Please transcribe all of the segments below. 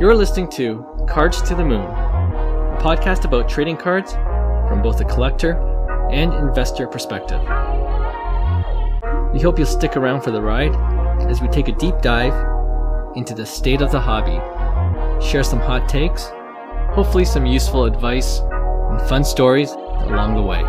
You're listening to Cards to the Moon, a podcast about trading cards from both a collector and investor perspective. We hope you'll stick around for the ride as we take a deep dive into the state of the hobby, share some hot takes, hopefully some useful advice, and fun stories along the way.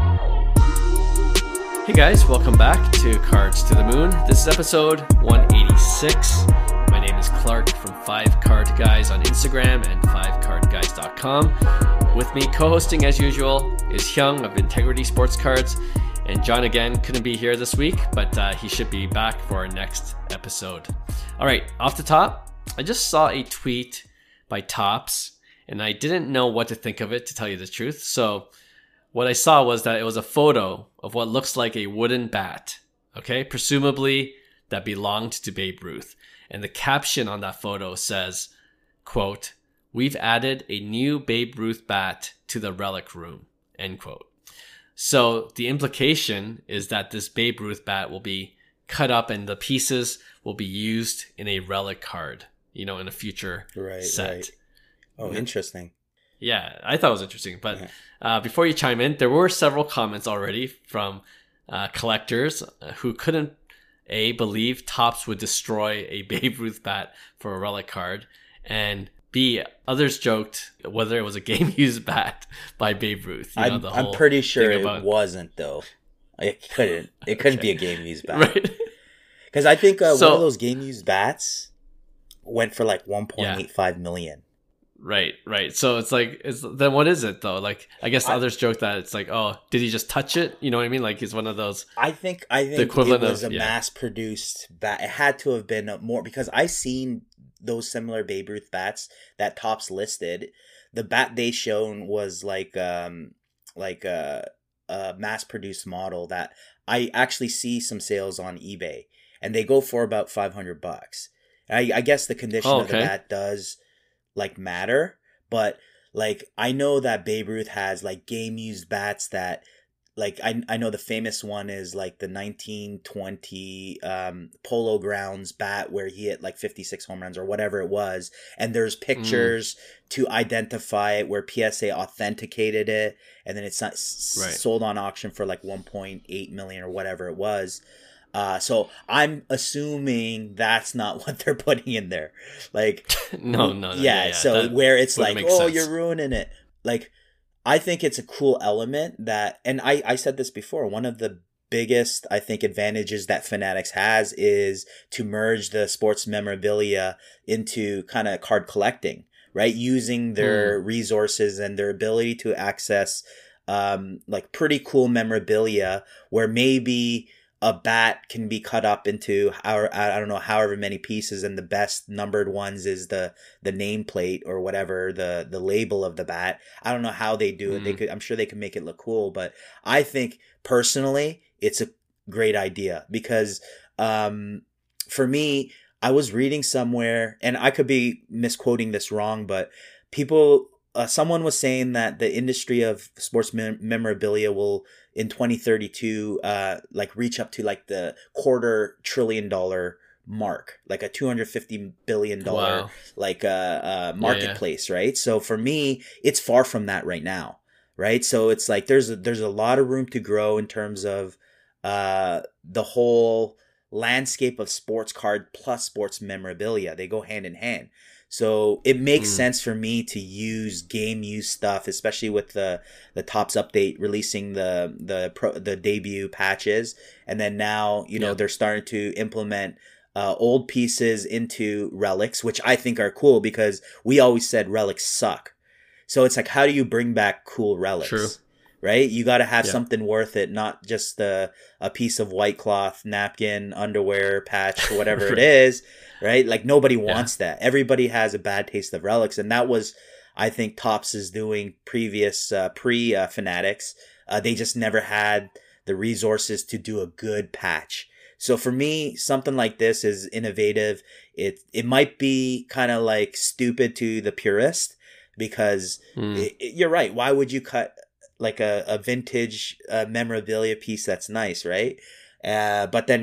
Hey guys, welcome back to Cards to the Moon. This is episode 186. My name is Clark from 5 Card Guys on Instagram and 5cardguys.com. With me co-hosting as usual is Hyung of Integrity Sports Cards, and John again couldn't be here this week, but he should be back for our next episode. All right, off the top, I just saw a tweet by Topps, and I didn't know what to think of it, to tell you the truth. So what I saw was that it was a photo of what looks like a wooden bat, okay? Presumably that belonged to Babe Ruth. And the caption on that photo says, quote, "We've added a new Babe Ruth bat to the relic room," end quote. So the implication is that this Babe Ruth bat will be cut up and the pieces will be used in a relic card, in a future set. Right. Oh, interesting. Yeah, I thought it was interesting. But before you chime in, there were several comments already from collectors who couldn't, A, believe Topps would destroy a Babe Ruth bat for a relic card, and B, others joked whether it was a game-used bat by Babe Ruth. I'm pretty sure it wasn't, though. It couldn't. It couldn't be a game-used bat. Right. Because I think one of those game-used bats went for like $1.85 million. Right. So it's like, then what is it though? Like, I guess others joke that it's like, oh, did he just touch it? You know what I mean? Like he's one of those. I think the equivalent it was a mass-produced bat. It had to have been more, because I seen those similar Babe Ruth bats that Topps listed. The bat they shown was like a mass-produced model that I actually see some sales on eBay, and they go for about $500. I guess the condition of the bat does matter, but I know that Babe Ruth has game used bats that I know the famous one is the 1920 Polo Grounds bat where he hit 56 home runs or whatever it was, and there's pictures to identify it where PSA authenticated it, and then it's not sold on auction for 1.8 million or whatever it was. So I'm assuming that's not what they're putting in there. No. Yeah. So where it's sense. You're ruining it. I think it's a cool element that, and I said this before, one of the biggest, I think, advantages that Fanatics has is to merge the sports memorabilia into kind of card collecting, right? Using their resources and their ability to access, pretty cool memorabilia where maybe a bat can be cut up into however many pieces, and the best numbered ones is the nameplate or whatever, the label of the bat. I don't know how they do it. I'm sure they can make it look cool, but I think personally it's a great idea because for me, I was reading somewhere, and I could be misquoting this wrong, but someone was saying that the industry of sports memorabilia will, in 2032, reach up to the $250 billion mark, a $250 billion marketplace, right? So for me, it's far from that right now, right? So it's there's a lot of room to grow in terms of the whole landscape of sports card plus sports memorabilia. They go hand in hand. So it makes sense for me to use game use stuff, especially with the Topps update releasing the debut patches, and then now they're starting to implement old pieces into relics, which I think are cool because we always said relics suck. So it's how do you bring back cool relics? True. Right? You got to have something worth it, not just a piece of white cloth, napkin, underwear, patch, whatever it is, right? Nobody wants that. Everybody has a bad taste of relics. And that was, I think, Topps is doing previous, pre-Fanatics. They just never had the resources to do a good patch. So for me, something like this is innovative. It might be kind of stupid to the purist because you're right. Why would you cut a vintage memorabilia piece that's nice, right? But then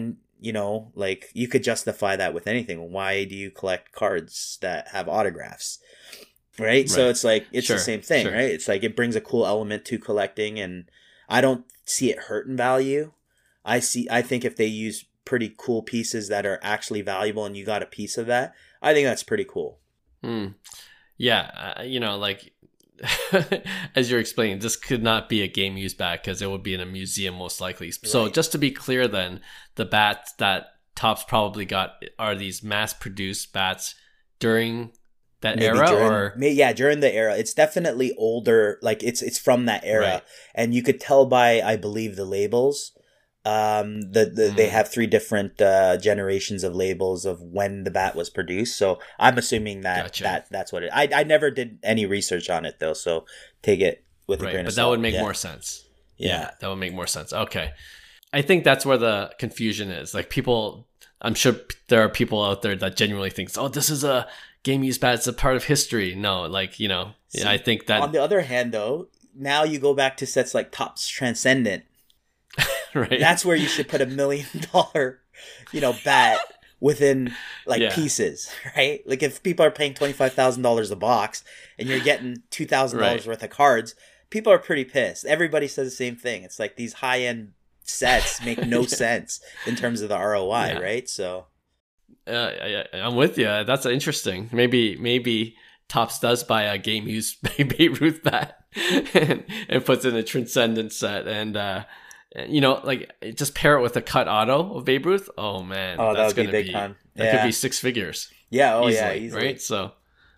you know, like you could justify that with anything. Why do you collect cards that have autographs? Right? So it's like, it's the same thing, right? It's like, it brings a cool element to collecting, and I don't see it hurt in value. I think if they use pretty cool pieces that are actually valuable and you got a piece of that, I think that's pretty cool. Yeah. You know, like, as you're explaining, this could not be a game used bat because it would be in a museum most likely. Right. So just to be clear then, the bats that Topps probably got are these mass-produced bats during that era, during the era. It's definitely older, like it's from that era, right. And you could tell by, I believe, the labels. They have 3 different generations of labels of when the bat was produced. So I'm assuming that that's what it. I never did any research on it though, so take it with a grain of salt. But that would make more sense. Yeah, that would make more sense. Okay, I think that's where the confusion is. Like people, I'm sure there are people out there that genuinely think, oh, this is a game used bat. It's a part of history. No, like, you know, see, I think that. On the other hand, though, now you go back to sets like Topps Transcendent. Right. That's where you should put $1 million, you know, bat within like pieces, right? Like if people are paying $25,000 a box and you're getting $2,000 worth of cards, people are pretty pissed. Everybody says the same thing. It's like these high end sets make no sense in terms of the ROI, right? So, I'm with you. That's interesting. Maybe Topps does buy a game used Babe Ruth bat and puts in a Transcendent set and. You know, like just pair it with a cut auto of Babe Ruth. Oh man, that's gonna be big time. That could be 6 figures. Yeah, easily, easily. Right? So,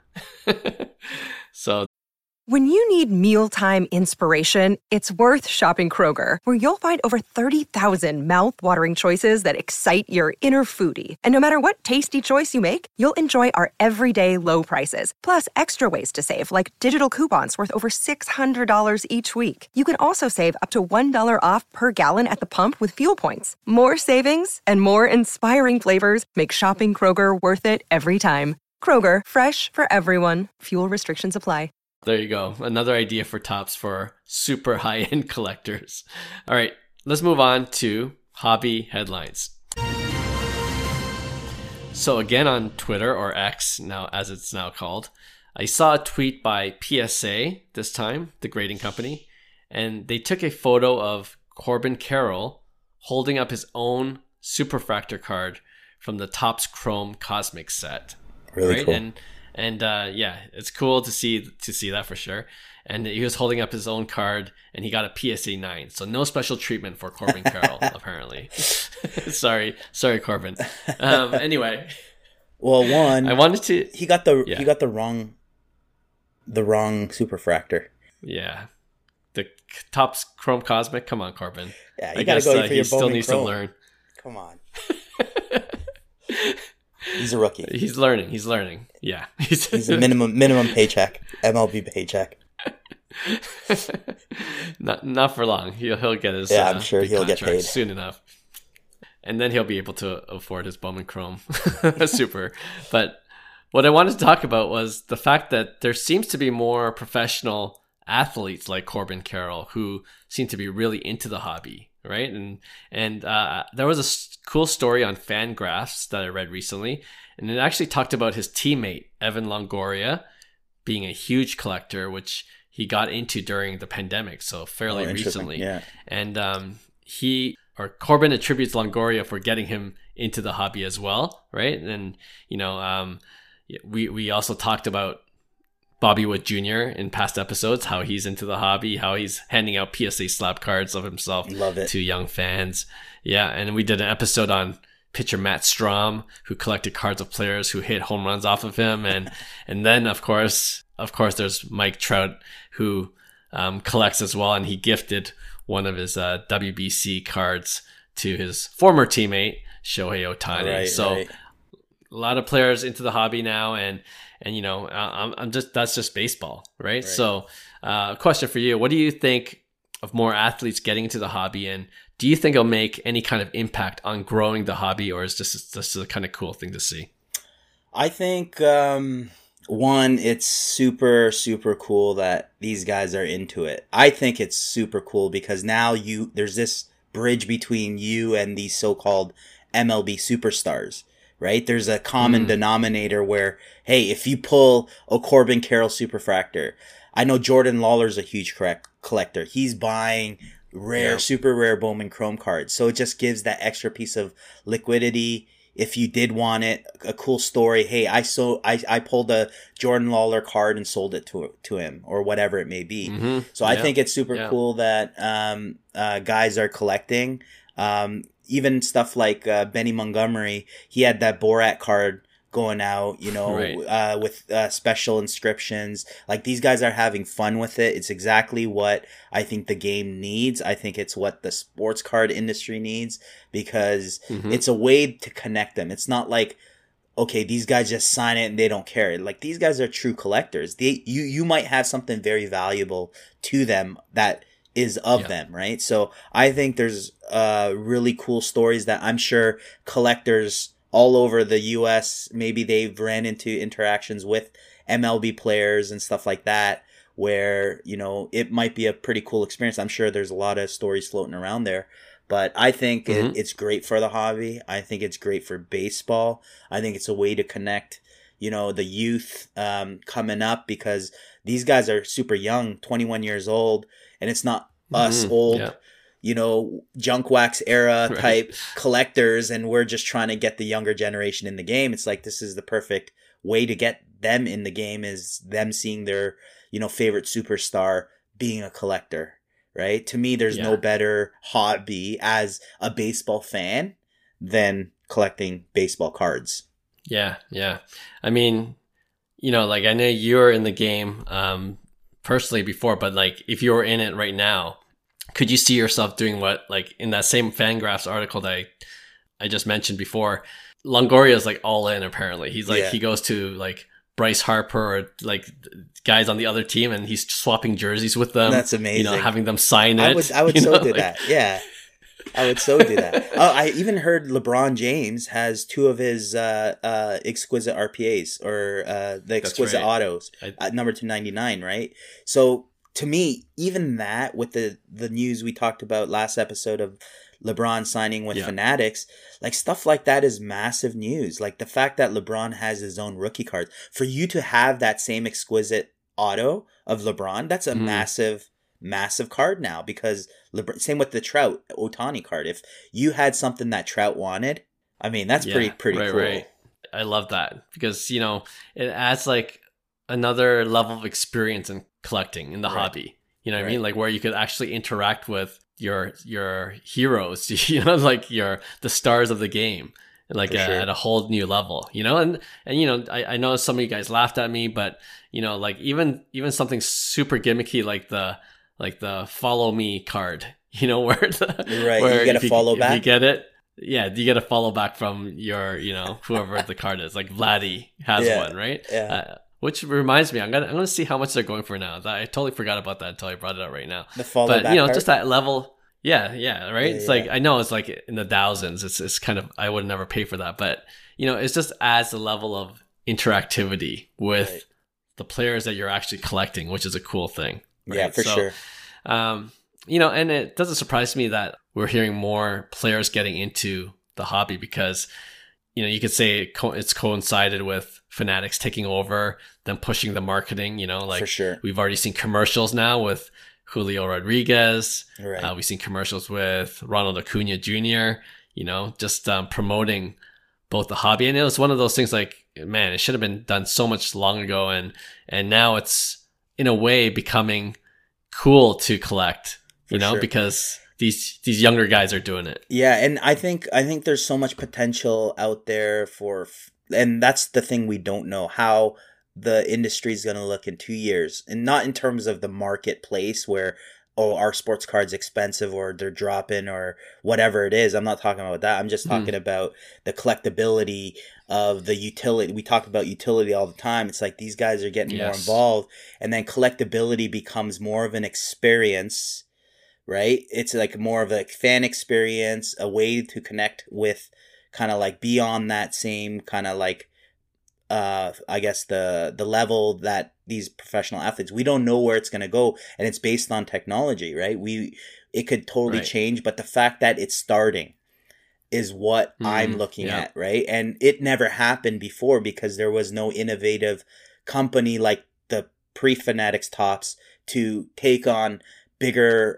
when you need mealtime inspiration, it's worth shopping Kroger, where you'll find over 30,000 mouth-watering choices that excite your inner foodie. And no matter what tasty choice you make, you'll enjoy our everyday low prices, plus extra ways to save, like digital coupons worth over $600 each week. You can also save up to $1 off per gallon at the pump with fuel points. More savings and more inspiring flavors make shopping Kroger worth it every time. Kroger, fresh for everyone. Fuel restrictions apply. There you go. Another idea for Topps for super high-end collectors. All right, let's move on to hobby headlines. So again on Twitter, or X now as it's now called, I saw a tweet by PSA this time, the grading company, and they took a photo of Corbin Carroll holding up his own Superfractor card from the Topps Chrome Cosmic set. Really cool. And yeah, it's cool to see that for sure. And he was holding up his own card, and he got a PSA 9. So no special treatment for Corbin Carroll, apparently. sorry, Corbin. Anyway, well, I wanted to. He got the wrong Superfractor. Yeah, the Topps Chrome Cosmic. Come on, Corbin. Yeah, you gotta go for your he still needs to learn. Come on. He's a rookie. He's learning. Yeah. He's a minimum paycheck. MLB paycheck. Not for long. He'll get his I'm sure he'll get paid soon enough. And then he'll be able to afford his Bowman Chrome Super. But what I wanted to talk about was the fact that there seems to be more professional athletes like Corbin Carroll who seem to be really into the hobby. Right. And there was a cool story on Fangraphs that I read recently, and it actually talked about his teammate, Evan Longoria, being a huge collector, which he got into during the pandemic. So fairly recently. Yeah. And Corbin attributes Longoria for getting him into the hobby as well. Right. And, you know, we also talked about Bobby Witt Jr. in past episodes, how he's into the hobby, how he's handing out PSA slab cards of himself to young fans. Yeah, and we did an episode on pitcher Matt Strom, who collected cards of players who hit home runs off of him, and then of course there's Mike Trout, who collects as well, and he gifted one of his WBC cards to his former teammate Shohei Ohtani. A lot of players into the hobby now, and you know, that's just baseball, right? So, a question for you: what do you think of more athletes getting into the hobby, and do you think it'll make any kind of impact on growing the hobby, or is this a kind of cool thing to see? I think one, it's super, super cool that these guys are into it. I think it's super cool because now there's this bridge between you and these so-called MLB superstars, right? There's a common denominator where, hey, if you pull a Corbin Carroll Superfractor, I know Jordan Lawler's a huge collector. He's buying rare, super rare Bowman Chrome cards. So it just gives that extra piece of liquidity. If you did want it, a cool story. Hey, I pulled a Jordan Lawler card and sold it to him, or whatever it may be. So I think it's super cool that guys are collecting. Even stuff like Benny Montgomery, he had that Borat card going out, with special inscriptions. Like, these guys are having fun with it. It's exactly what I think the game needs. I think it's what the sports card industry needs, because it's a way to connect them. It's not like, okay, these guys just sign it and they don't care. Like, these guys are true collectors. You might have something very valuable to them that is of them, right? So I think there's really cool stories that I'm sure collectors all over the US, maybe they've ran into interactions with MLB players and stuff like that, where, it might be a pretty cool experience. I'm sure there's a lot of stories floating around there, but I think it's great for the hobby. I think it's great for baseball. I think it's a way to connect, the youth coming up, because these guys are super young, 21 years old, and it's not us old, junk wax era type collectors, and we're just trying to get the younger generation in the game. It's like, this is the perfect way to get them in the game, is them seeing their, favorite superstar being a collector, right? To me, there's no better hobby as a baseball fan than collecting baseball cards. Yeah. I mean, like, I know you're in the game personally before, but like, if you were in it right now, could you see yourself doing what, like, in that same Fangraphs article that I just mentioned before, Longoria's like all in, apparently. He's like, he goes to like Bryce Harper or like guys on the other team, and he's swapping jerseys with them. That's amazing. Having them sign it. I would so do that. Yeah. I would so do that. Oh, I even heard LeBron James has 2 of his exquisite RPAs, or the exquisite autos at number 299, right? So to me, even that, with the news we talked about last episode of LeBron signing with Fanatics, like, stuff like that is massive news. Like, the fact that LeBron has his own rookie card, for you to have that same exquisite auto of LeBron, that's a massive card now, because same with the Trout Ohtani card. If you had something that Trout wanted, I mean, that's pretty cool. Right. I love that, because, it adds like another level of experience in collecting in the hobby. You know what I mean? Like, where you could actually interact with your heroes, like the stars of the game, like at a whole new level, and I know some of you guys laughed at me, but like, even something super gimmicky like the follow me card, where you get a follow back. If you get it, you get a follow back from your, whoever the card is. Like, Vladdy has one, right? Yeah. Which reminds me, I'm gonna see how much they're going for now. I totally forgot about that until I brought it up right now. The follow back card? Just that level. Yeah, right. It's like, I know it's like in the thousands. It's kind of, I would never pay for that, but it's just adds a level of interactivity with the players that you're actually collecting, which is a cool thing. Right? Yeah, for sure. And it doesn't surprise me that we're hearing more players getting into the hobby, because you could say it's coincided with Fanatics taking over, them pushing the marketing. Like, for sure. We've already seen commercials now with Julio Rodriguez. Right. We've seen commercials with Ronald Acuna Jr., just promoting both the hobby. And it was one of those things like, man, it should have been done so much long ago. And now it's, in a way, becoming cool to collect, sure. because these younger guys are doing it. Yeah. And I think there's so much potential out there and that's the thing we don't know, how the industry is going to look in 2 years, and not in terms of the marketplace where, our sports card's expensive or they're dropping or whatever it is. I'm not talking about that. I'm just talking about the collectability of the utility. We talk about utility all the time. It's like, these guys are getting more involved, and then collectability becomes more of an experience, right? It's like more of a fan experience, a way to connect with, kind of like beyond that same kind of like, I guess the level that these professional athletes, we don't know where it's going to go, and it's based on technology, right? It could totally change, but the fact that it's starting is what I'm looking at, right? And it never happened before because there was no innovative company like the pre-Fanatics Topps to take on bigger,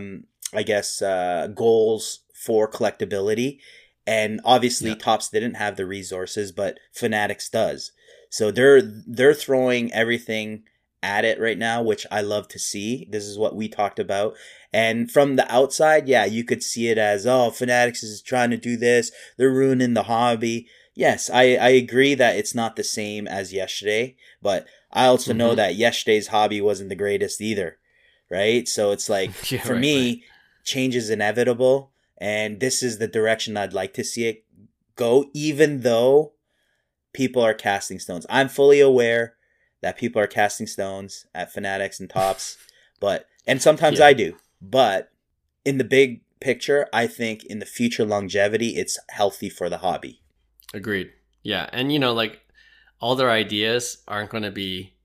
goals for collectability. And obviously Topps didn't have the resources, but Fanatics does. So they're throwing everything at it right now, which I love to see. This is what we talked about. And from the outside, yeah, you could see it as, oh, Fanatics is trying to do this. They're ruining the hobby. Yes, I agree that it's not the same as yesterday, but I also know that yesterday's hobby wasn't the greatest either, right? So it's like, for me, change is inevitable, and this is the direction I'd like to see it go, even though people are casting stones. I'm fully aware that people are casting stones at Fanatics and Topps, and sometimes I do. But in the big picture, I think in the future longevity, it's healthy for the hobby. Agreed. Yeah. And, like all their ideas aren't going to be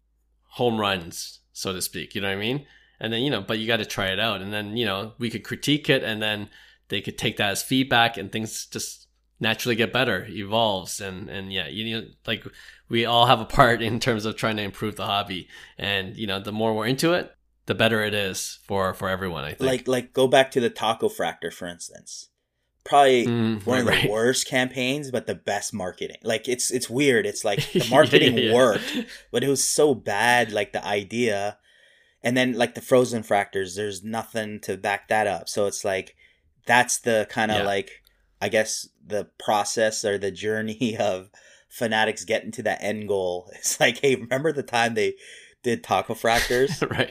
home runs, so to speak. You know what I mean? And then, but you got to try it out. And then, we could critique it and then they could take that as feedback and things just naturally get better, evolves. And yeah, like we all have a part in terms of trying to improve the hobby. And, the more we're into it, the better it is for everyone, I think. Like go back to the Taco Fractor, for instance. Probably one of the worst campaigns, but the best marketing. Like it's weird. It's like the marketing worked, but it was so bad, like the idea. And then like the Frozen Fractors, there's nothing to back that up. So it's like, that's the kind of like, I guess the process or the journey of Fanatics getting to that end goal. It's like, hey, remember the time they did Taco Fractors? Right.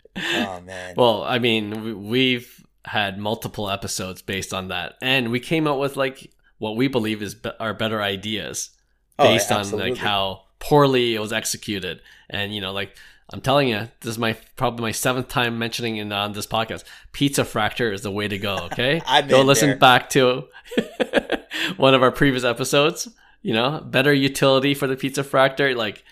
Oh man. Well, I mean, we've had multiple episodes based on that, and we came up with like what we believe is our better ideas based on like how poorly it was executed. And like I'm telling you, this is probably my 7th time mentioning it on this podcast. Pizza Fractor is the way to go. Okay, go listen back to one of our previous episodes. Better utility for the Pizza Fractor. Like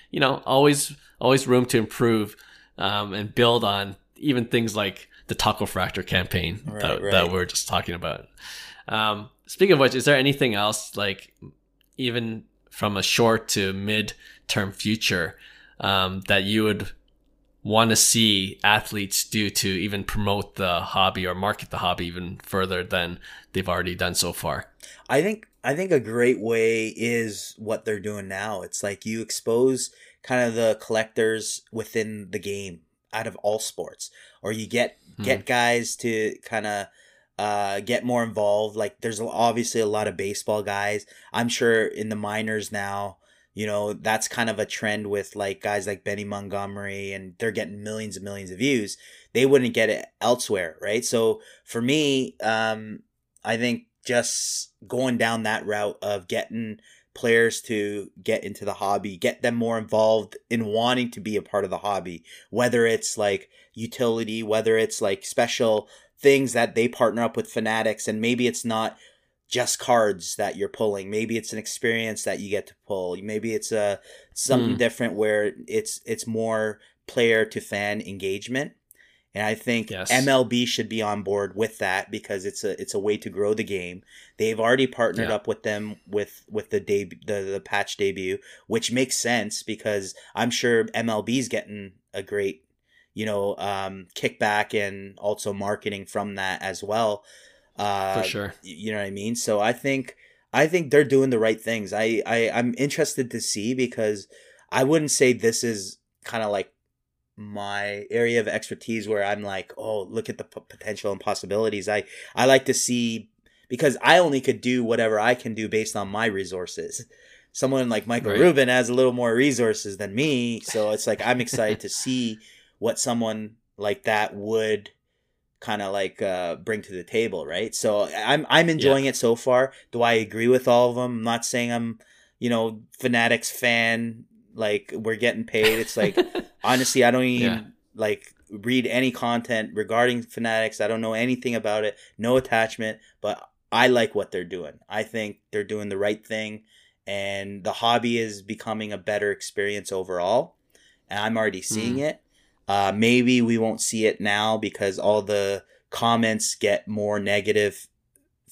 always room to improve. And build on even things like the Taco Fractor campaign that we're just talking about. Speaking of which, is there anything else, like even from a short to mid-term future, that you would want to see athletes do to even promote the hobby or market the hobby even further than they've already done so far? I think a great way is what they're doing now. It's like you expose kind of the collectors within the game out of all sports, or you get guys to kind of get more involved. Like there's obviously a lot of baseball guys. I'm sure in the minors now, that's kind of a trend with like guys like Benny Montgomery, and they're getting millions and millions of views. They wouldn't get it elsewhere, right? So for me, I think just going down that route of getting players to get into the hobby, get them more involved in wanting to be a part of the hobby, whether it's like utility, whether it's like special things that they partner up with Fanatics, and maybe it's not just cards that you're pulling, maybe it's an experience that you get to pull, maybe it's something different where it's more player to fan engagement. And I think MLB should be on board with that because it's a way to grow the game. They've already partnered up with them with the patch debut, which makes sense because I'm sure MLB's getting a great, kickback and also marketing from that as well. For sure. You know what I mean? So I think they're doing the right things. I'm interested to see, because I wouldn't say this is kind of like my area of expertise where I'm like, oh, look at the potential and possibilities. I like to see, because I only could do whatever I can do based on my resources. Someone like Michael Rubin has a little more resources than me, so it's like I'm excited to see what someone like that would kind of like bring to the table, right? So I'm enjoying it so far. Do I agree with all of them? I'm not saying I'm Fanatics fan. Like, we're getting paid. It's like, honestly, I don't even like read any content regarding Fanatics. I don't know anything about it. No attachment, but I like what they're doing. I think they're doing the right thing, and the hobby is becoming a better experience overall. And I'm already seeing it. Maybe we won't see it now because all the comments get more negative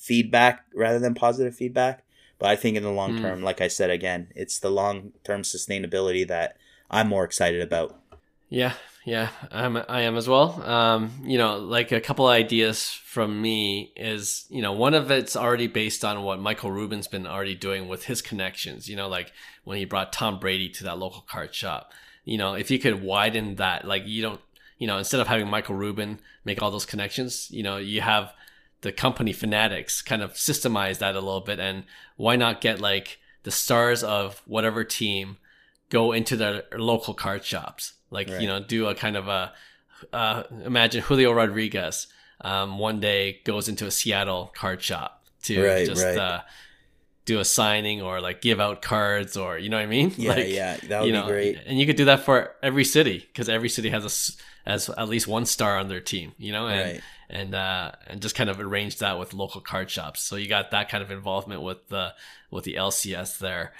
feedback rather than positive feedback. But I think in the long term, like I said again, it's the long term sustainability that I'm more excited about. Yeah, I am as well. Like a couple of ideas from me is, one of it's already based on what Michael Rubin's been already doing with his connections, like when he brought Tom Brady to that local card shop. If you could widen that, like you don't, instead of having Michael Rubin make all those connections, you have the company Fanatics kind of systemize that a little bit. And why not get like the stars of whatever team go into their local card shops? Like, right. Do a kind of imagine Julio Rodriguez one day goes into a Seattle card shop to do a signing or like give out cards, or, you know what I mean? Yeah, that would be great. And you could do that for every city, because every city has at least one star on their team, and just kind of arrange that with local card shops. So you got that kind of involvement with the LCS there.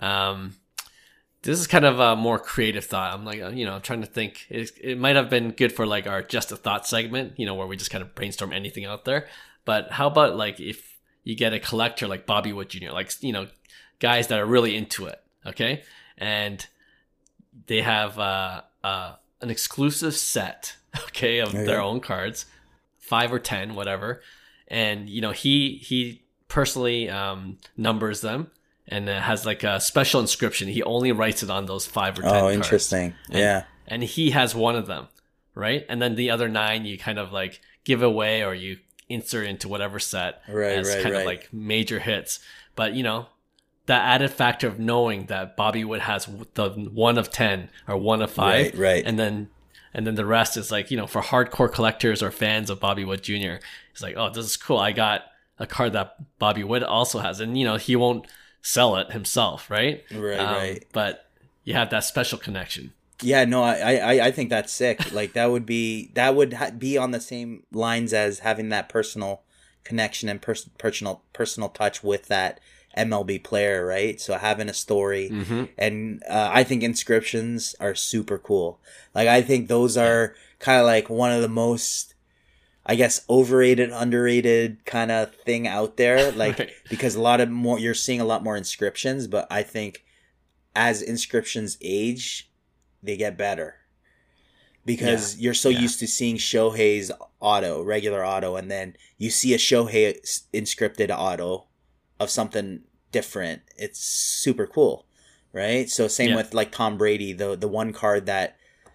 This is kind of a more creative thought. I'm like, I'm trying to think. It might have been good for like our Just a Thought segment, where we just kind of brainstorm anything out there. But how about like if you get a collector like Bobby Wood Jr., like, guys that are really into it, okay? And they have an exclusive set, okay, of their own cards, 5 or 10, whatever. And, he personally numbers them. And it has like a special inscription. He only writes it on those 5 or 10 cards. Oh, interesting. Yeah. And he has one of them, right? And then the other 9 you kind of like give away, or you insert into whatever set as kind of like major hits. But, that added factor of knowing that Bobby Wood has the 1 of 10 or 1 of 5. Right. And then the rest is like, for hardcore collectors or fans of Bobby Wood Jr., it's like, oh, this is cool. I got a card that Bobby Wood also has. And, he won't sell it himself, right? Right. But you have that special connection. Yeah, no, I think that's sick. Like that would be on the same lines as having that personal connection and personal touch with that MLB player, right? So having a story, and I think inscriptions are super cool. Like I think those are kind of like one of the most, I guess, overrated, underrated kind of thing out there. Like, because you're seeing a lot more inscriptions, but I think as inscriptions age, they get better. Because you're so used to seeing Shohei's regular auto, and then you see a Shohei inscripted auto of something different. It's super cool, right? So same with like Tom Brady, the one card that,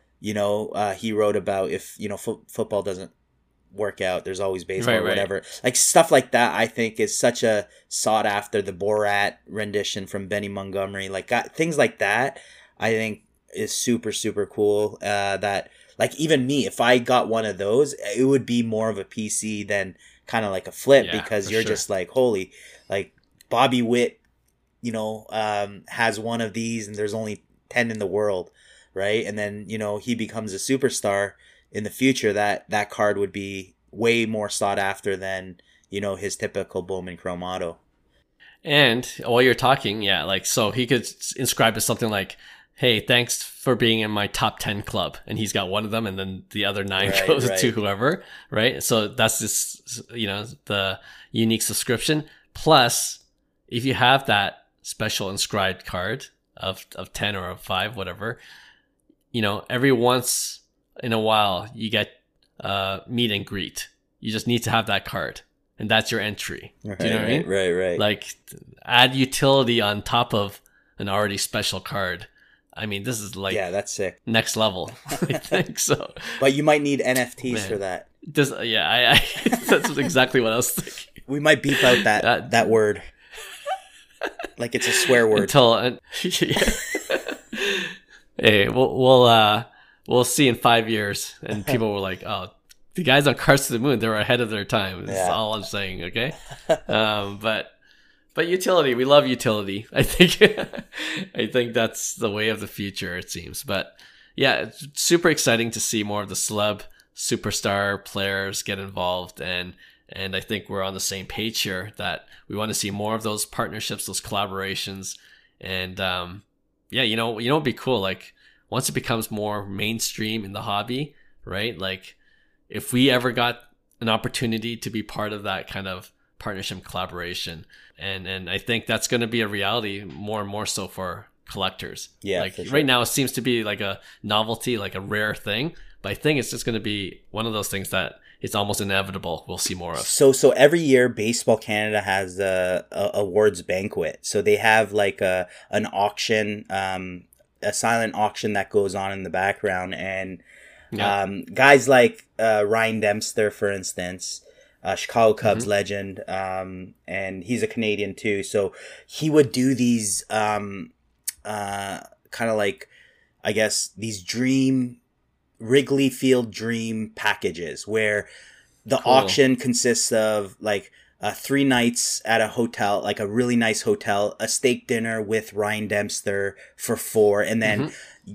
he wrote about if, football doesn't work out, there's always baseball or whatever. Like stuff like that, I think is such a sought after. The Borat rendition from Benny Montgomery, like things like that, I think is super, super cool. That like even me, if I got one of those, it would be more of a PC than kind of like a flip, because you're just like, holy, like Bobby Witt, has one of these and there's only 10 in the world, right? And then, he becomes a superstar in the future, that card would be way more sought after than, his typical Bowman Chrome auto. And while you're talking, so he could inscribe as something like, hey, thanks for being in my top 10 club. And he's got one of them, and then the other 9 goes to whoever, right? So that's just, the unique subscription. Plus, if you have that special inscribed card of 10 or of 5, whatever, every once in a while you get meet and greet. You just need to have that card, and that's your entry. Do you know what I mean? Right. Like add utility on top of an already special card. I mean, this is like that's sick. Next level. I think so. But you might need NFTs for that. I that's exactly what I was thinking. We might beep out that word. Like it's a swear word. Hey, we'll see in 5 years, and people were like, "Oh, the guys on Cars to the Moon, they're ahead of their time." That's all I'm saying. Okay, but utility, we love utility. I think that's the way of the future, it seems. But yeah, it's super exciting to see more of the celeb superstar players get involved, and I think we're on the same page here that we want to see more of those partnerships, those collaborations, and it'd be cool. Like once it becomes more mainstream in the hobby, right? Like if we ever got an opportunity to be part of that kind of partnership collaboration. And I think that's going to be a reality more and more so for collectors. Yeah, like sure. Right now it seems to be like a novelty, like a rare thing, but I think it's just going to be one of those things that it's almost inevitable we'll see more of. So every year Baseball Canada has a awards banquet. So they have like an auction, a silent auction that goes on in the background, and guys like Ryan Dempster, for instance, Chicago Cubs legend, and he's a Canadian too. So he would do these kind of like, I guess, these Wrigley Field dream packages where the auction consists of like 3 nights at a hotel, like a really nice hotel, a steak dinner with Ryan Dempster for 4, and then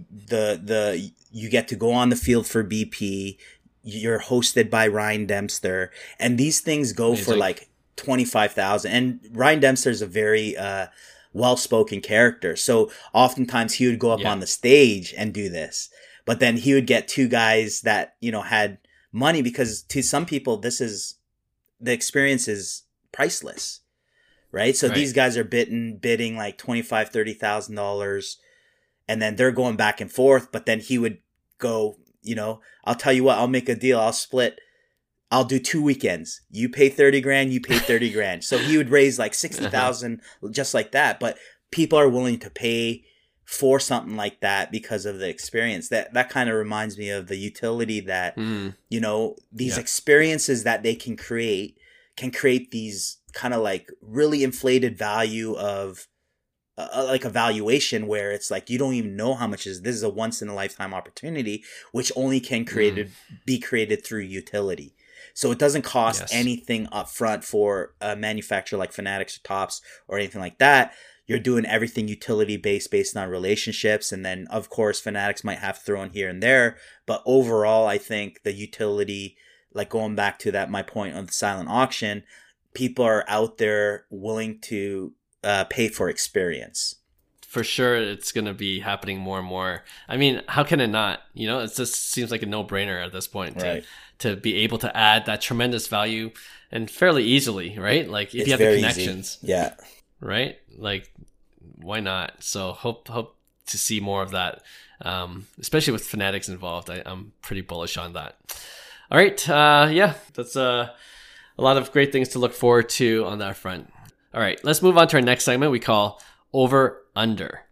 you get to go on the field for BP. You're hosted by Ryan Dempster, and these things go for like $25,000. And Ryan Dempster is a very well-spoken character, so oftentimes he would go up on the stage and do this. But then he would get 2 guys that, you know, had money, because to some people, the experience is priceless, right? So these guys are bidding like $25,000, $30,000, and then they're going back and forth. But then he would go, you know, I'll tell you what, I'll make a deal. I'll do 2 weekends. You pay 30 grand, you pay 30 grand. So he would raise like 60,000 just like that. But people are willing to pay for something like that because of the experience. That kind of reminds me of the utility that, you know, these experiences that they can create these kind of like really inflated value of like a valuation, where it's like, you don't even know how much this is a once in a lifetime opportunity, which only can be created through utility. So it doesn't cost anything up front for a manufacturer like Fanatics or Topps or anything like that. You're doing everything utility based on relationships. And then, of course, Fanatics might have thrown here and there. But overall, I think the utility, like going back to my point on the silent auction, people are out there willing to pay for experience. For sure, it's going to be happening more and more. I mean, how can it not? You know, it just seems like a no-brainer at this point to be able to add that tremendous value and fairly easily, right? Like if you have the connections. Easy. Yeah. Right? Like, why not? So hope to see more of that, especially with Fanatics involved. I'm pretty bullish on that. All right. That's a lot of great things to look forward to on that front. All right. Let's move on to our next segment we call Over Under.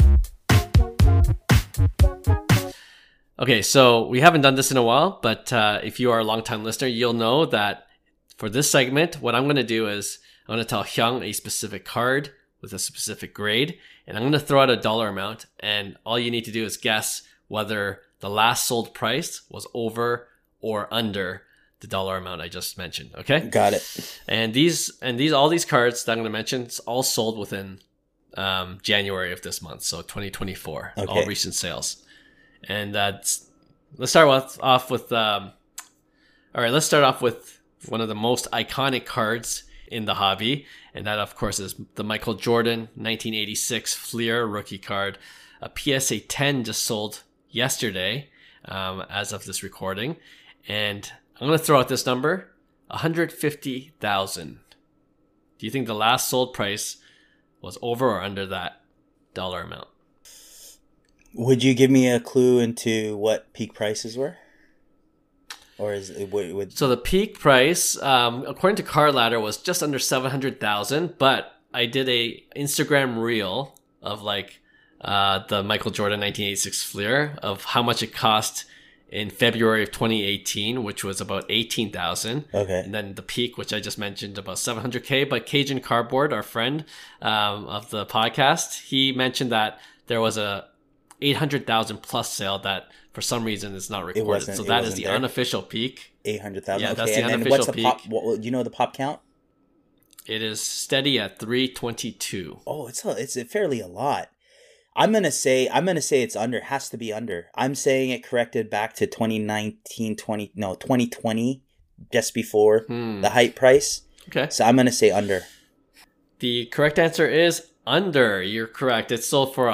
Okay. So we haven't done this in a while, but if you are a longtime listener, you'll know that for this segment, what I'm going to do is I'm going to tell Hyung a specific card with a specific grade, and I'm going to throw out a dollar amount, and all you need to do is guess whether the last sold price was over or under the dollar amount I just mentioned. Okay? Got it. And all these cards that I'm going to mention, it's all sold within January of this month, so 2024. Okay. All recent sales. And let's start off with one of the most iconic cards in the hobby, and that of course is the Michael Jordan 1986 Fleer rookie card. A PSA 10 just sold yesterday as of this recording, and I'm going to throw out this number, $150,000. Do you think the last sold price was over or under that dollar amount? Would you give me a clue into what peak prices were? Or is it So the peak price, according to Card Ladder, was just under 700,000. But I did a Instagram reel of like the Michael Jordan 1986 Fleer of how much it cost in February of 2018, which was about 18,000. Okay. And then the peak, which I just mentioned, about 700K. But Cajun Cardboard, our friend of the podcast, he mentioned that there was a 800,000 plus sale that for some reason is not recorded. So that is the unofficial peak. 800,000. Yeah, okay. that's the and unofficial what's the peak. pop? Do you know the pop count? It is steady at 322. Oh, it's fairly a lot. I'm gonna say it's under. It has to be under. I'm saying it corrected back to 2020, just before the height price. Okay. So I'm gonna say under. The correct answer is under. You're correct. It sold for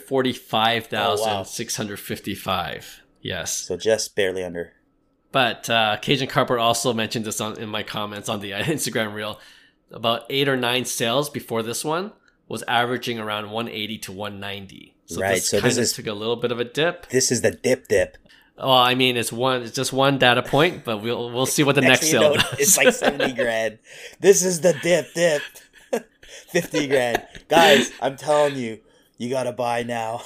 145,655. Yes. So just barely under. But Cajun Cardboard also mentioned this in my comments on the Instagram reel. about 8 or 9 sales before this one was averaging around 180 to 190. So right. This kind of took a little bit of a dip. This is the dip. Well, I mean, it's just one data point, but we'll see what the next sale does. It's like 70 grand. This is the dip. 50 grand. Guys, I'm telling you, you got to buy now.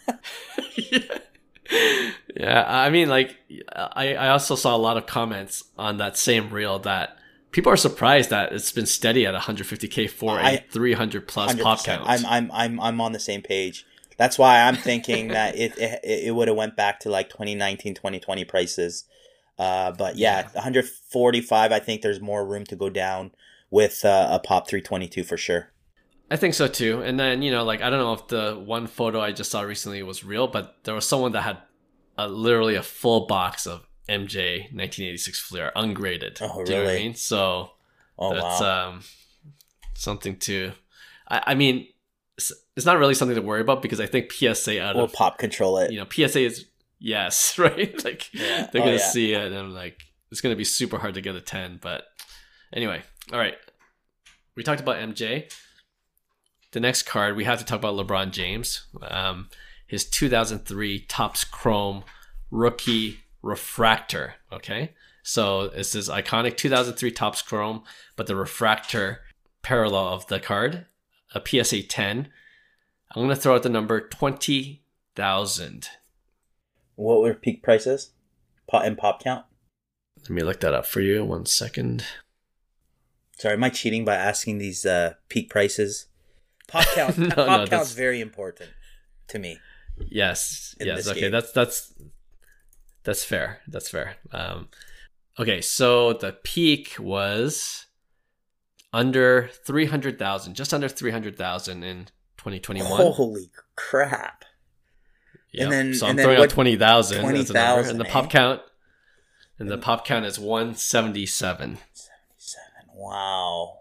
Yeah, I mean, like, I also saw a lot of comments on that same reel that people are surprised that it's been steady at 150K for a 300 plus 100%. Pop count. I'm on the same page. That's why I'm thinking that it would have went back to like 2019, 2020 prices. But yeah, 145. I think there's more room to go down with a Pop 322 for sure. I think so too. And then, like, I don't know if the one photo I just saw recently was real, but there was someone that had literally a full box of MJ 1986 Fleer ungraded. Oh, really? Do you know what I mean? So that's something to. I mean, it's not really something to worry about because I think PSA will Pop control it. PSA is yes, right? Like they're gonna see it, and like it's gonna be super hard to get a 10. But anyway, all right. We talked about MJ. The next card we have to talk about LeBron James. His 2003 Topps Chrome rookie refractor. Okay, so it's this iconic 2003 Topps Chrome, but the refractor parallel of the card, a PSA 10. I'm gonna throw out the number 20,000. What were peak prices? And pop count? Let me look that up for you. 1 second. Sorry, am I cheating by asking these peak prices? Pop count. Pop count's very important to me. Yes. Okay, game. That's fair. That's fair. Okay, so the peak was under 300,000, just under 300,000 in 2021. Holy crap! Yeah. So I'm throwing out 20,000 as a number, and the pop count, the pop count is 177. 77. Wow.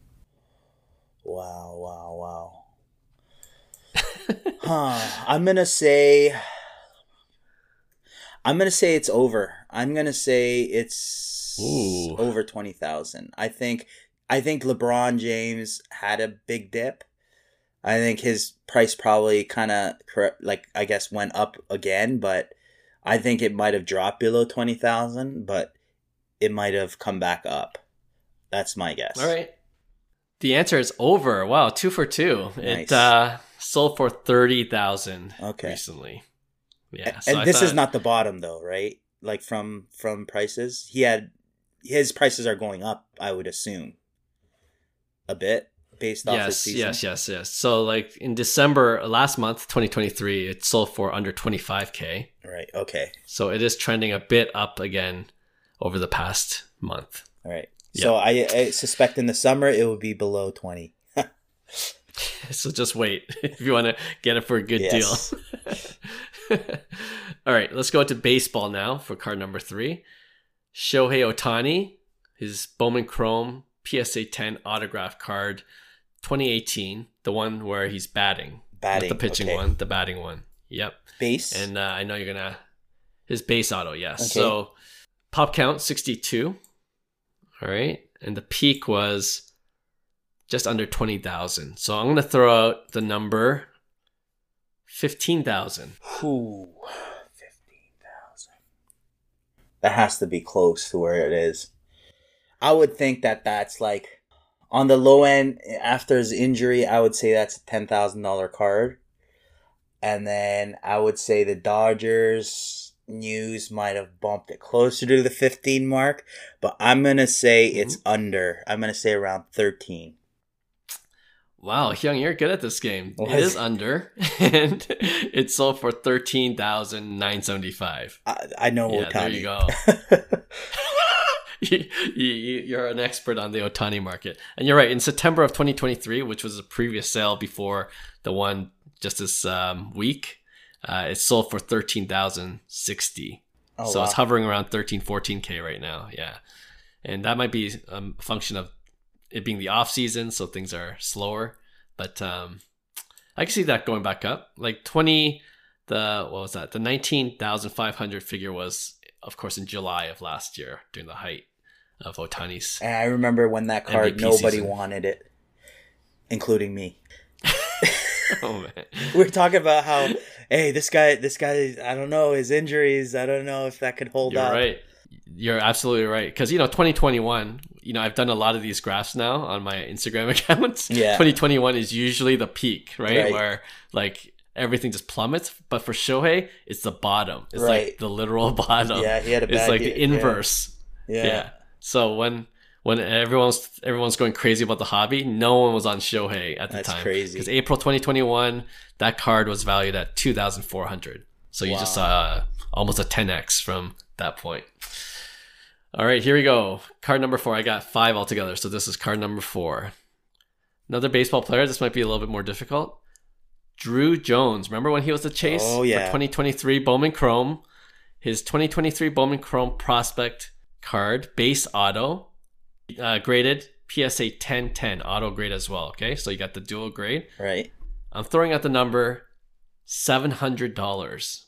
I'm gonna say it's over. I'm gonna say it's over 20,000. I think LeBron James had a big dip. I think his price probably kind of went up again, but I think it might have dropped below 20,000, but it might have come back up. That's my guess. All right. The answer is over. Wow, 2 for 2. Nice. It sold for 30,000 recently. Yeah. And this is not the bottom though, right? Like from prices, his prices are going up, I would assume, a bit based off his season. Yes. So like in December last month, 2023, it sold for under 25K. Right. Okay. So it is trending a bit up again over the past month. All right. Yep. So I suspect in the summer it will be below 20. So just wait if you want to get it for a good deal. All right, let's go to baseball now for card number 3. Shohei Ohtani, his Bowman Chrome PSA 10 autograph card, 2018, the one where he's batting. Not the pitching one, the batting one. Yep. Base. And I know you're going to... His base auto, yes. Okay. So pop count, 62. All right. And the peak was just under 20,000. So I'm going to throw out the number 15,000. Ooh, 15,000. That has to be close to where it is. I would think that's like on the low end after his injury. I would say that's a $10,000 card. And then I would say the Dodgers news might have bumped it closer to the 15 mark, but I'm going to say it's under. I'm going to say around 13. Wow, Hyung, you're good at this game. What? It is under, and it sold for $13,975. I know Ohtani. There you go. You're an expert on the Ohtani market. And you're right, in September of 2023, which was a previous sale before the one just this week, it sold for $13,060. So wow. It's hovering around 14K right now. Yeah. And that might be a function of it being the off season, so things are slower. But I can see that going back up. Like the 19,500 figure was, of course, in July of last year during the height of Ohtani's. And I remember when that card, MVP nobody season. wanted it, including me. Oh man, We're talking about how, hey, this guy, I don't know, his injuries, I don't know if that could hold you're up. right. You're absolutely right. Because 2021, I've done a lot of these graphs now on my Instagram accounts. Yeah. 2021 is usually the peak, right? Right. Where like everything just plummets. But for Shohei, it's the bottom. It's Right. like the literal bottom. Yeah, he had a bad It's like year. the inverse. Yeah. So when everyone's going crazy about the hobby, no one was on Shohei at the That's time. crazy. Because April 2021, that card was valued at 2,400. So you just saw almost a 10x from that point. All right, here we go. Card number 4. I got 5 altogether. So this is card number 4. Another baseball player. This might be a little bit more difficult. Drew Jones. Remember when he was the chase? Oh, yeah. For 2023 Bowman Chrome. His 2023 Bowman Chrome prospect card, base auto, graded PSA 1010, auto grade as well. Okay, so you got the dual grade. Right. I'm throwing out the number $700.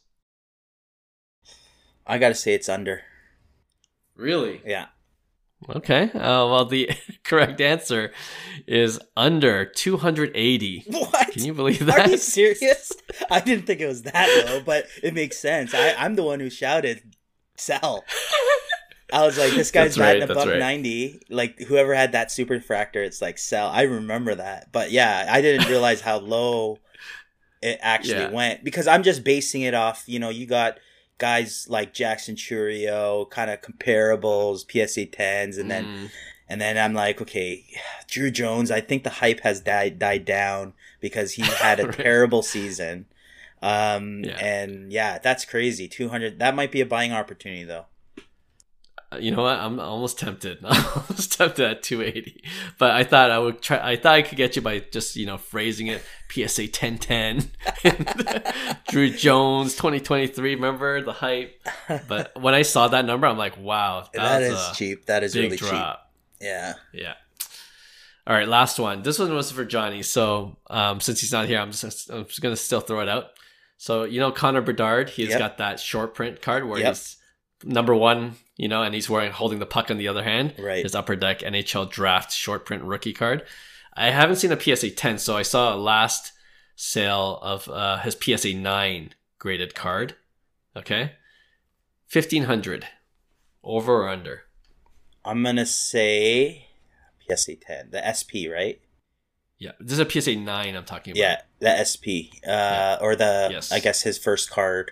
I got to say it's under. Really? Yeah. Okay. Well, the correct answer is under 280. What? Can you believe that? Are you serious? I didn't think it was that low, but it makes sense. I'm the one who shouted, sell. I was like, this guy's batting a buck 90. Like, whoever had that super refractor, it's like, sell. I remember that. But yeah, I didn't realize how low it actually went. Because I'm just basing it off, you got guys like Jackson Chourio, kind of comparables, PSA 10s, and then I'm like, okay, Drew Jones, I think the hype has died down because he had a terrible season. And yeah, that's crazy. 200, that might be a buying opportunity though. You know what? I'm almost tempted. I'm almost tempted at 280. But I thought I would try. I thought I could get you by just, phrasing it. PSA 1010. Drew Jones 2023. Remember the hype? But when I saw that number, I'm like, wow. That is cheap. That is big really drop. cheap. Yeah. Yeah. All right. Last one. This one was for Johnny. So since he's not here, I'm just going to still throw it out. So, Connor Bedard, he's got that short print card where he's number 1, and he's holding the puck on the other hand. Right. His Upper Deck NHL Draft short print rookie card. I haven't seen a PSA 10, so I saw a last sale of his PSA 9 graded card. Okay. 1,500. Over or under? I'm going to say PSA 10. The SP, right? Yeah. This is a PSA 9 I'm talking about. Yeah, the SP. Or I guess his first card.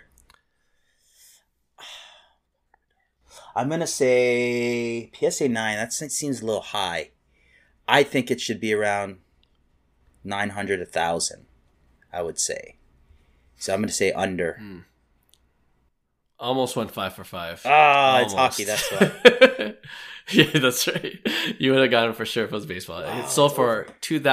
I'm going to say PSA 9. That seems a little high. I think it should be around 900, 1,000, I would say. So I'm going to say under. Almost went 5 for 5. Oh, it's hockey. That's why. Yeah, that's right. You would have gotten it for sure if it was baseball. Wow. It sold for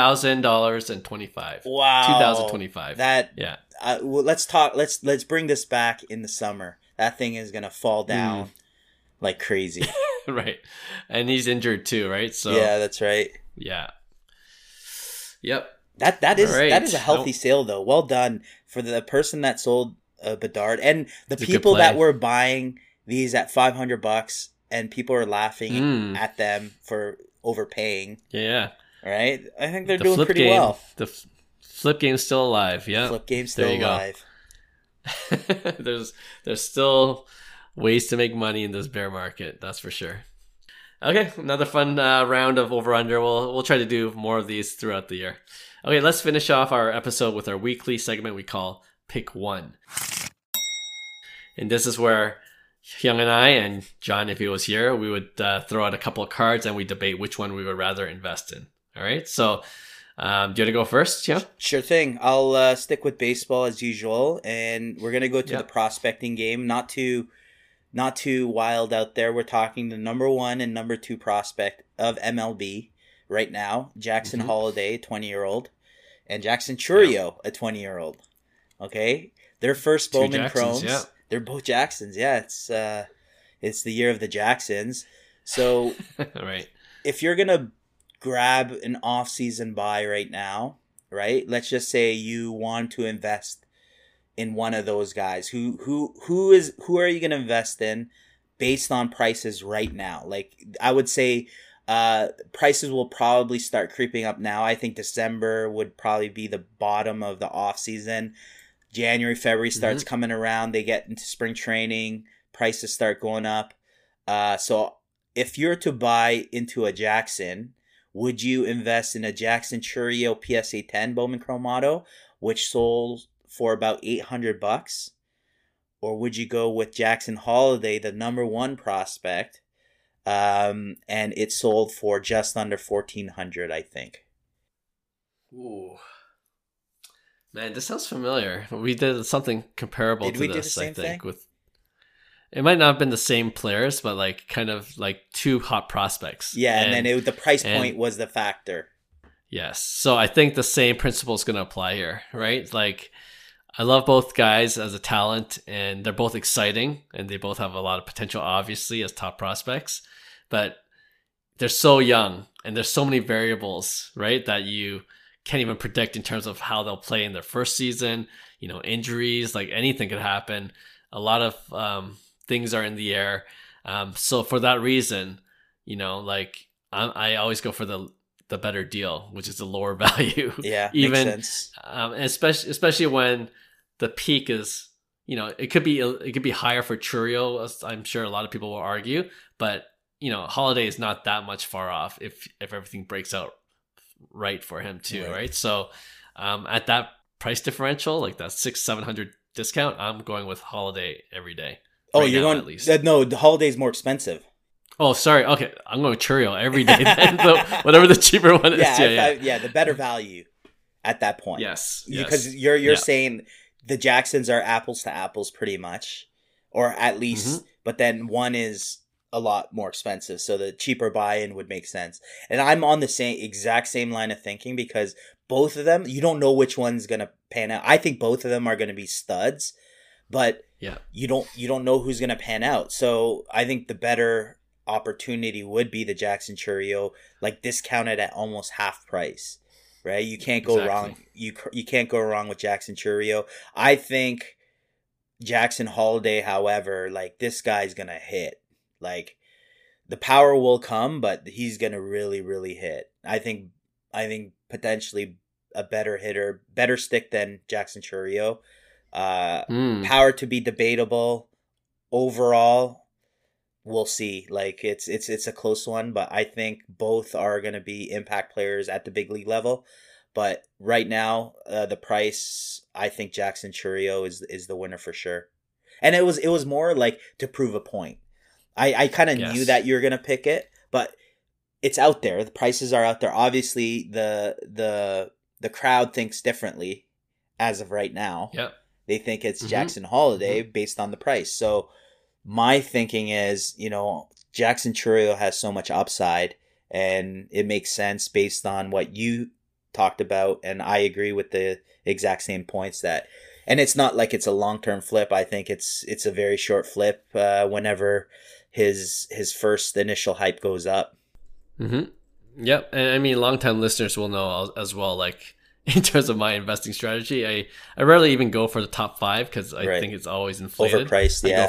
$2,000.25. Wow. $2,025. Yeah. Well, let's talk. Let's bring this back in the summer. That thing is going to fall down. Like crazy. Right. And he's injured too, right? So yeah, that's right. Yeah. Yep. That is a healthy sale though. Well done for the person that sold Bedard and the people that were buying these at $500 and people are laughing at them for overpaying. Yeah. Right? I think they're doing pretty well. The flip game's still alive. Yeah. Flip game's still alive. There's still ways to make money in this bear market, that's for sure. Okay, another fun round of over-under. We'll try to do more of these throughout the year. Okay, let's finish off our episode with our weekly segment we call Pick One. And this is where Hyung and I, and John, if he was here, we would throw out a couple of cards and we debate which one we would rather invest in. All right, so do you want to go first? Yeah, sure thing. I'll stick with baseball as usual, and we're gonna go to the prospecting game. Not too wild out there. We're talking the number 1 and number 2 prospect of MLB right now, Jackson Holliday, 20-year-old, and Jackson Chourio, a 20-year-old. Okay, their first Bowman Chromes. Yeah. They're both Jacksons. Yeah, it's the year of the Jacksons. So, right. If you're gonna grab an off-season buy right now, right? Let's just say you want to invest in one of those guys. Who are you going to invest in? based on prices right now. Like, I would say prices will probably start creeping up now. I think December would probably be the bottom of the off season. January, February starts coming around. They get into spring training. Prices start going up. So if you're to buy into a Jackson, would you invest in a Jackson Chourio PSA 10 Bowman Chrome Auto, which sold for about $800? Or would you go with Jackson Holiday, the number one prospect, and it sold for just under $1,400, I think? Ooh. Man, this sounds familiar. We did something comparable to this, I think. With it might not have been the same players, but like kind of like two hot prospects. Yeah, and then the price point was the factor. Yes. So I think the same principle is going to apply here, right? Like, I love both guys as a talent, and they're both exciting, and they both have a lot of potential, obviously, as top prospects. But they're so young, and there's so many variables, right, that you can't even predict in terms of how they'll play in their first season. You know, injuries, like anything could happen. A lot of things are in the air. So for that reason, you know, like I always go for the better deal, which is the lower value. Yeah, even makes sense. Especially when the peak is, you know, it could be higher for Chourio, as I'm sure a lot of people will argue, but you know, Holiday is not that much far off if everything breaks out right for him too, right? So at that price differential, like that $600-700 discount, I'm going with Holiday every day. Oh, you're going, at least. No, the Holiday's more expensive. Oh, sorry. Okay, I'm going Chourio every day then. Whatever the cheaper one is. Yeah, the better value at that point. Yes. Because you're saying the Jacksons are apples to apples pretty much, or at least, but then one is a lot more expensive, so the cheaper buy-in would make sense. And I'm on the exact same line of thinking, because both of them, you don't know which one's going to pan out. I think both of them are going to be studs, but you don't know who's going to pan out. So I think the better opportunity would be the Jackson Chourio, like discounted at almost half price, right? You can't go wrong. You can't go wrong with Jackson Chourio. I think Jackson Holiday, however, like this guy's going to hit. Like the power will come, but he's going to really, really hit. I think potentially a better hitter, better stick than Jackson Chourio. Power to be debatable. Overall, we'll see. Like it's a close one, but I think both are going to be impact players at the big league level. But right now, the price, I think Jackson Chourio is the winner for sure. And it was more like to prove a point. I kind of knew that you were going to pick it, but it's out there. The prices are out there. Obviously, the crowd thinks differently as of right now. Yep. They think it's Jackson Holiday based on the price. So my thinking is, you know, Jackson Chourio has so much upside, and it makes sense based on what you talked about. And I agree with the exact same points and it's not like it's a long-term flip. I think it's a very short flip whenever his first initial hype goes up. Yep. And I mean, long-time listeners will know as well, like in terms of my investing strategy, I rarely even go for the top 5 because I think it's always inflated. Overpriced, yeah.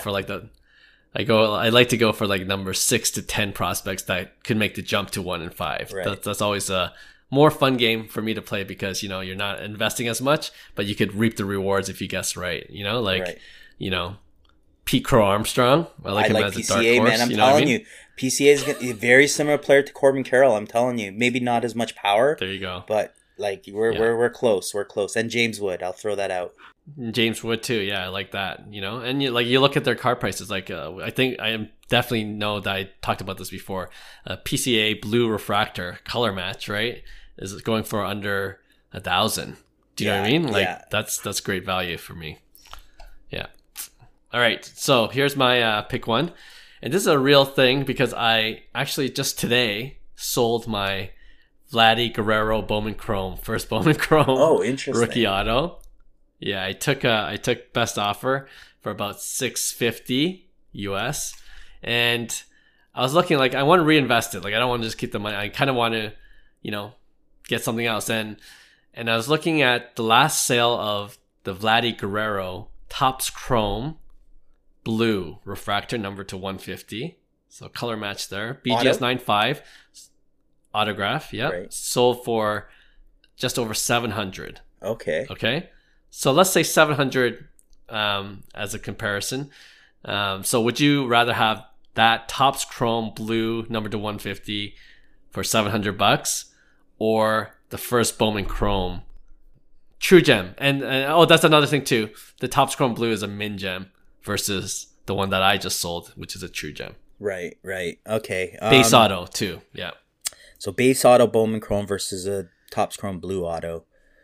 I like to go for like number 6 to 10 prospects that could make the jump to 1 and 5. Right. That's always a more fun game for me to play, because, you know, you're not investing as much, but you could reap the rewards if you guess right. You know, like, you know, Pete Crow Armstrong. I like him as a dark horse. Man, I'm telling you, PCA is a very similar player to Corbin Carroll. I'm telling you, maybe not as much power. There you go. But like we're close. We're close. And James Wood, I'll throw that out. James Wood too. Yeah, I like that. You know, and you look at their card prices. Like I think I am definitely know that I talked about this before. PCA Blue Refractor color match, right, is going for under $1,000. Do you know what I mean? Like that's great value for me. Yeah. All right. So here's my pick one, and this is a real thing because I actually just today sold my Vladdy Guerrero Bowman Chrome, first Bowman Chrome. Oh, interesting. Rookie auto. Yeah, I took best offer for about $650 US, and I was looking, like, I want to reinvest it. Like, I don't want to just keep the money. I kind of want to, you know, get something else. And I was looking at the last sale of the Vladdy Guerrero Topps Chrome blue refractor number to 150. So color match there. BGS 95 autograph. Yeah. Right. Sold for just over 700. Okay. So let's say 700 as a comparison. So would you rather have that Topps Chrome blue number to 150 for $700, or the first Bowman Chrome True Gem? And that's another thing too. The Topps Chrome blue is a min gem versus the one that I just sold, which is a True Gem. Right. Okay. Base auto too. Yeah. So base auto Bowman Chrome versus a Topps Chrome blue auto.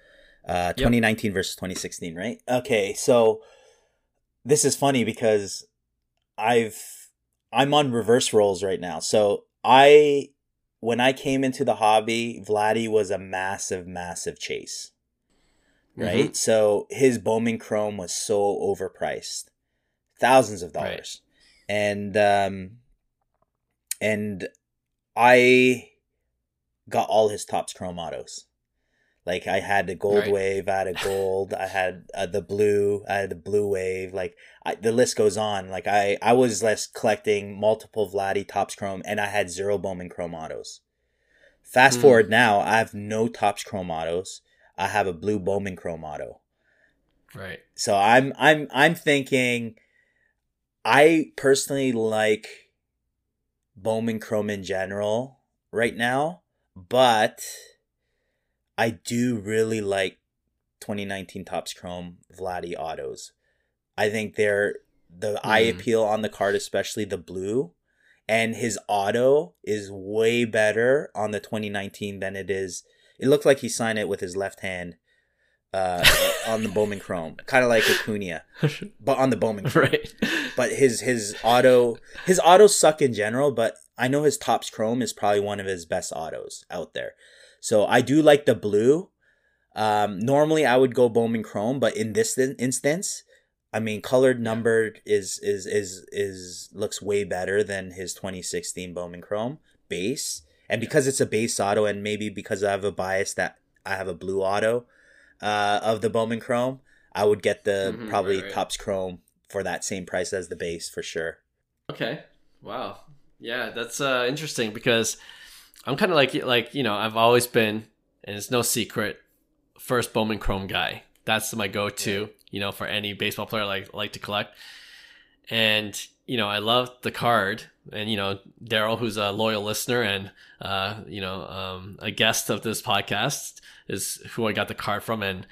2019 versus 2016, right? Okay, so this is funny because I'm on reverse roles right now. So when I came into the hobby, Vladdy was a massive chase, right? Mm-hmm. So his Bowman Chrome was so overpriced, thousands of dollars, right. And I got all his Topps Chrome autos. Like, I had the gold wave, I had a gold, I had the blue, I had the blue wave. Like, the list goes on. Like, I was collecting multiple Vladdy Topps Chrome, and I had 0 Bowman Chrome autos. Fast forward now, I have no Topps Chrome autos. I have a blue Bowman Chrome auto. Right. So I'm thinking, I personally like Bowman Chrome in general right now, but I do really like 2019 Topps Chrome Vladdy autos. I think they're the eye appeal on the card, especially the blue, and his auto is way better on the 2019 than it is. It looked like he signed it with his left hand on the Bowman Chrome, kind of like Acuna, but on the Bowman Chrome. Right. But his autos suck in general, but I know his Topps Chrome is probably one of his best autos out there. So I do like the blue. Normally I would go Bowman Chrome, but in this instance, I mean, colored numbered is looks way better than his 2016 Bowman Chrome base. And because it's a base auto, and maybe because I have a bias that I have a blue auto of the Bowman Chrome, I would get the probably Topps Chrome for that same price as the base for sure. Okay. Wow. Yeah, that's interesting because I'm kind of like, you know, I've always been, and it's no secret, first Bowman Chrome guy. That's my go-to, you know, for any baseball player I like to collect. And, you know, I love the card. And, you know, Daryl, who's a loyal listener and, a guest of this podcast, is who I got the card from. And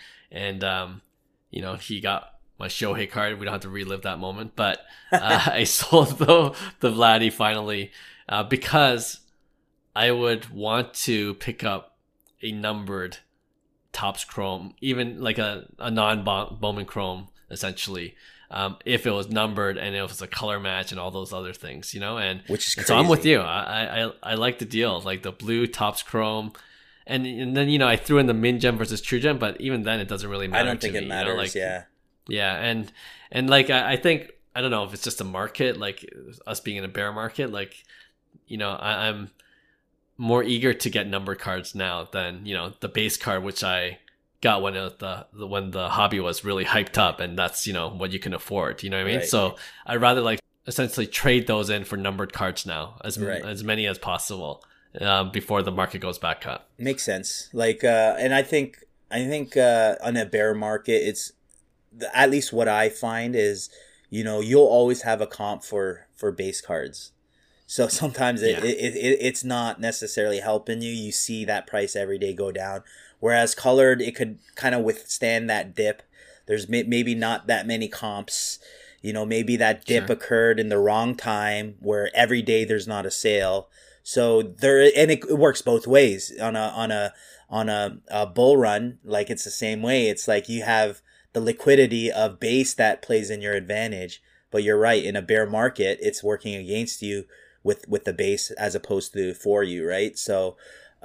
you know, he got my Shohei card. We don't have to relive that moment. But I sold the Vladdy finally because I would want to pick up a numbered Topps Chrome, even like a non-Bowman Chrome, essentially, if it was numbered and it was a color match and all those other things, you know. And which is crazy. So I'm with you. I like the deal, like the blue Topps Chrome, and then, you know, I threw in the min gem versus true gem, but even then it doesn't really matter. I don't think it matters. You know? Like, yeah, and like I think, I don't know if it's just a market, like us being in a bear market, like, you know, I'm more eager to get numbered cards now than, you know, the base card, which I got when when the hobby was really hyped up, and that's, you know, what you can afford, you know what I mean? Right. So I'd rather like essentially trade those in for numbered cards now, as many as possible, before the market goes back up. Makes sense. Like, and I think on a bear market, it's at least what I find is, you know, you'll always have a comp for base cards. So sometimes it's not necessarily helping you. You see that price every day go down. Whereas colored, it could kind of withstand that dip. There's maybe not that many comps. You know, maybe that dip occurred in the wrong time where every day there's not a sale. So it works both ways. On a bull run, like, it's the same way. It's like you have the liquidity of base that plays in your advantage. But you're right, in a bear market, it's working against you with the base as opposed to for you, right? So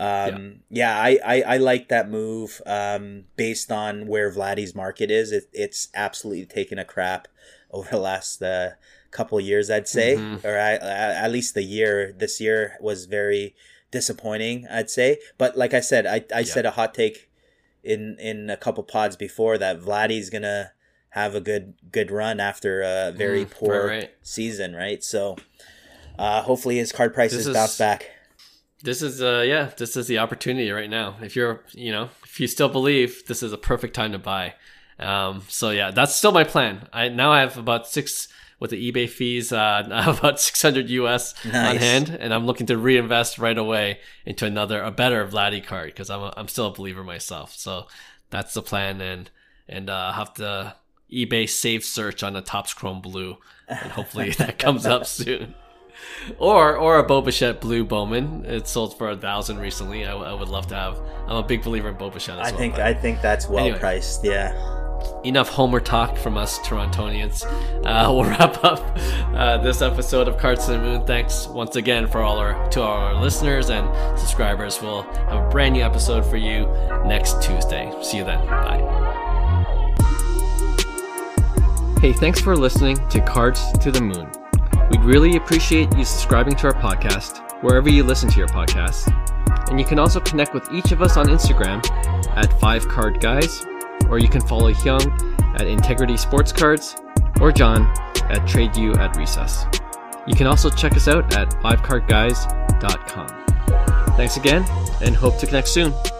I like that move based on where Vladdy's market is. It's absolutely taken a crap over the last couple of years, I'd say, or at least this year was very disappointing, I'd say. But like I said, I said a hot take in a couple pods before that Vladdy's gonna have a good run after a very poor season, right? So hopefully his card prices bounce back. This is this is the opportunity right now. If you still believe, this is a perfect time to buy. So yeah, that's still my plan. I have about with the eBay fees, I have about $600 US on hand, and I'm looking to reinvest right away into a better Vladdy card, because I'm still a believer myself. So that's the plan, and have the eBay save search on the Topps Chrome Blue, and hopefully that comes up soon. Or a Bo Bichette Blue Bowman. It sold for $1,000 recently. I would love to have. I'm a big believer in Bo Bichette as well. I think that's well priced. Yeah. Enough Homer talk from us Torontonians. We'll wrap up this episode of Cards to the Moon. Thanks once again to all our listeners and subscribers. We'll have a brand new episode for you next Tuesday. See you then. Bye. Hey, thanks for listening to Cards to the Moon. We'd really appreciate you subscribing to our podcast wherever you listen to your podcasts. And you can also connect with each of us on Instagram at 5cardguys, or you can follow Hyung at Integrity Sports Cards, or John at TradeU at Recess. You can also check us out at 5cardguys.com. Thanks again, and hope to connect soon.